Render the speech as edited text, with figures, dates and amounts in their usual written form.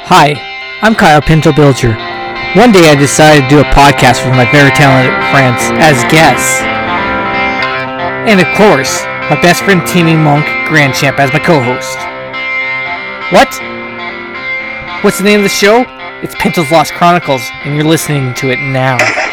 Hi, I'm Kyle Pinto Bilger. One day I decided to do a podcast with my very talented friends as guests. And of course, my best friend Timmy Monk Grand Champ as my co-host. What? What's the name of the show? It's Pinto's Lost Chronicles, and you're listening to it now.